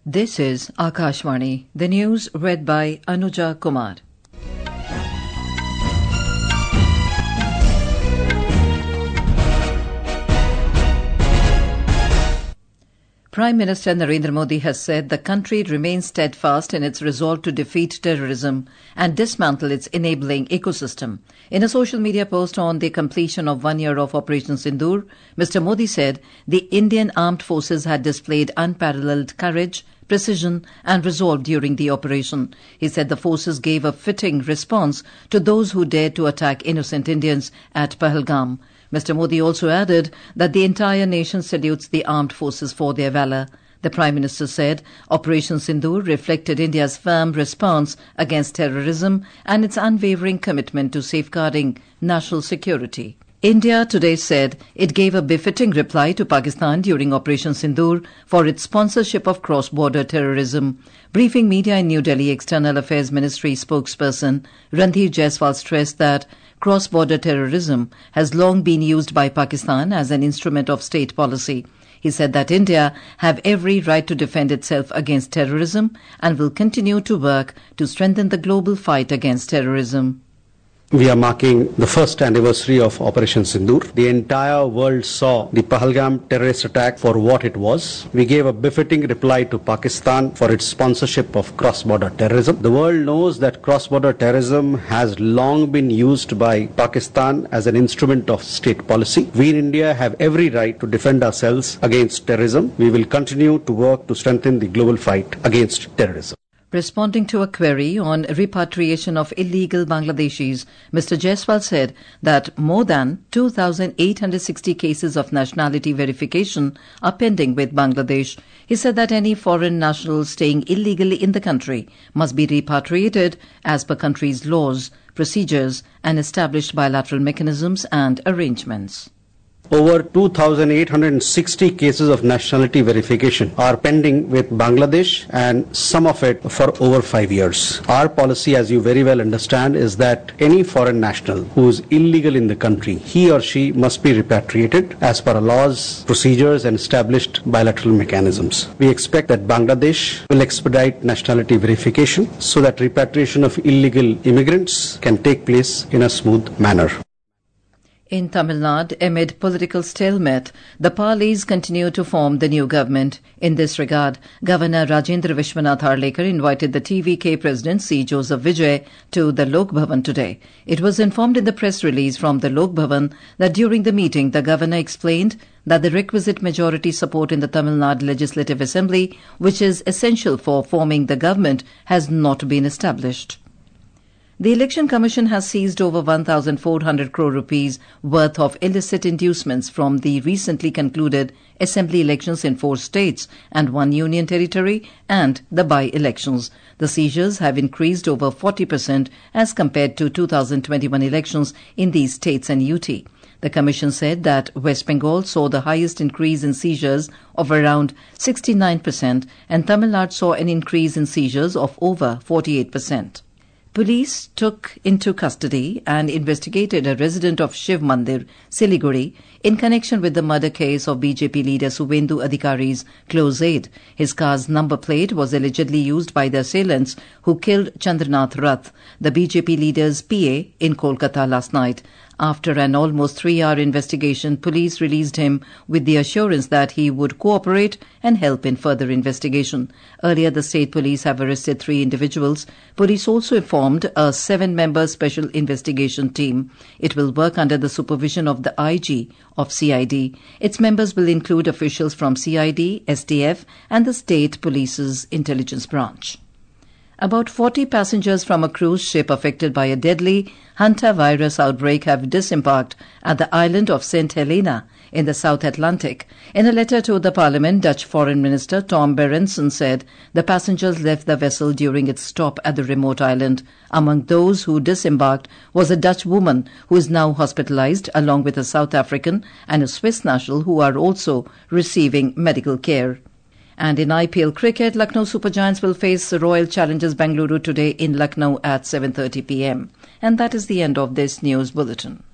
This is Akashvani, the news read by Anuja Kumar. Prime Minister Narendra Modi has said the country remains steadfast in its resolve to defeat terrorism and dismantle its enabling ecosystem. In a social media post on the completion of 1 year of Operation Sindoor, Mr. Modi said the Indian armed forces had displayed unparalleled courage, precision and resolve during the operation. He said the forces gave a fitting response to those who dared to attack innocent Indians at Pahalgam. Mr. Modi also added that the entire nation salutes the armed forces for their valour. The Prime Minister said Operation Sindoor reflected India's firm response against terrorism and its unwavering commitment to safeguarding national security. India today said it gave a befitting reply to Pakistan during Operation Sindoor for its sponsorship of cross-border terrorism. Briefing media in New Delhi, External Affairs Ministry spokesperson Randhir Jaiswal stressed that cross-border terrorism has long been used by Pakistan as an instrument of state policy. He said that India have every right to defend itself against terrorism and will continue to work to strengthen the global fight against terrorism. We are marking the first anniversary of Operation Sindoor. The entire world saw the Pahalgam terrorist attack for what it was. We gave a befitting reply to Pakistan for its sponsorship of cross-border terrorism. The world knows that cross-border terrorism has long been used by Pakistan as an instrument of state policy. We in India have every right to defend ourselves against terrorism. We will continue to work to strengthen the global fight against terrorism. Responding to a query on repatriation of illegal Bangladeshis, Mr. Jaiswal said that more than 2,860 cases of nationality verification are pending with Bangladesh. He said that any foreign national staying illegally in the country must be repatriated as per country's laws, procedures and established bilateral mechanisms and arrangements. Over 2,860 cases of nationality verification are pending with Bangladesh, and some of it for over 5 years. Our policy, as you very well understand, is that any foreign national who is illegal in the country, he or she must be repatriated as per laws, procedures and established bilateral mechanisms. We expect that Bangladesh will expedite nationality verification so that repatriation of illegal immigrants can take place in a smooth manner. In Tamil Nadu, amid political stalemate, the parleys continue to form the new government. In this regard, Governor Rajendra Vishwanath Harlekar invited the TVK President C. Joseph Vijay to the Lok Bhavan today. It was informed in the press release from the Lok Bhavan that during the meeting, the Governor explained that the requisite majority support in the Tamil Nadu Legislative Assembly, which is essential for forming the government, has not been established. The Election Commission has seized over 1,400 crore rupees worth of illicit inducements from the recently concluded assembly elections in 4 states and 1 union territory and the by-elections. The seizures have increased over 40% as compared to 2021 elections in these states and UT. The Commission said that West Bengal saw the highest increase in seizures of around 69% and Tamil Nadu saw an increase in seizures of over 48%. Police took into custody and investigated a resident of Shiv Mandir, Siliguri, in connection with the murder case of BJP leader Suvendu Adhikari's close aide. His car's number plate was allegedly used by the assailants who killed Chandranath Rath, the BJP leader's PA, in Kolkata last night. After an almost 3-hour investigation, police released him with the assurance that he would cooperate and help in further investigation. Earlier, the state police have arrested 3 individuals. Police also formed a 7-member special investigation team. It will work under the supervision of the IG of CID. Its members will include officials from CID, STF and the state police's intelligence branch. About 40 passengers from a cruise ship affected by a deadly hantavirus outbreak have disembarked at the island of St. Helena in the South Atlantic. In a letter to the Parliament, Dutch Foreign Minister Tom Berendsen said the passengers left the vessel during its stop at the remote island. Among those who disembarked was a Dutch woman who is now hospitalized, along with a South African and a Swiss national who are also receiving medical care. And in IPL cricket, Lucknow Super Giants will face Royal Challengers Bengaluru today in Lucknow at 7:30 p.m. And that is the end of this news bulletin.